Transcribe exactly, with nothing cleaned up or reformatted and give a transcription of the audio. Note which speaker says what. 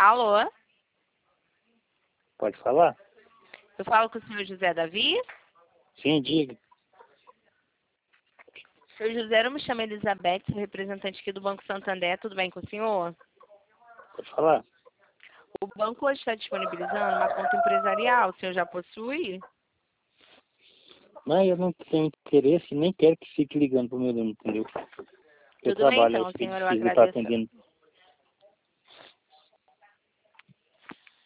Speaker 1: Alô?
Speaker 2: Pode falar?
Speaker 1: Eu falo com o senhor José Davi?
Speaker 2: Sim, diga.
Speaker 1: Senhor José, eu me chamo Elizabeth, sou representante aqui do Banco Santander. Tudo bem com o senhor?
Speaker 2: Pode falar?
Speaker 1: O banco hoje está disponibilizando uma conta empresarial. O senhor já possui?
Speaker 2: Não, eu não tenho interesse, nem quero que fique ligando pro meu nome, entendeu? Eu
Speaker 1: Tudo bem,
Speaker 2: trabalho,
Speaker 1: então,
Speaker 2: eu fiquei
Speaker 1: senhor. Eu
Speaker 2: difícil estar
Speaker 1: agradeço.
Speaker 2: atendendo.